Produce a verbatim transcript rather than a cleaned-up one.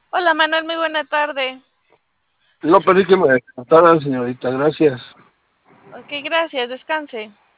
Hola Manuel, muy buena tarde. No pedí que me descontaran, señorita, gracias. Ok, gracias, descanse.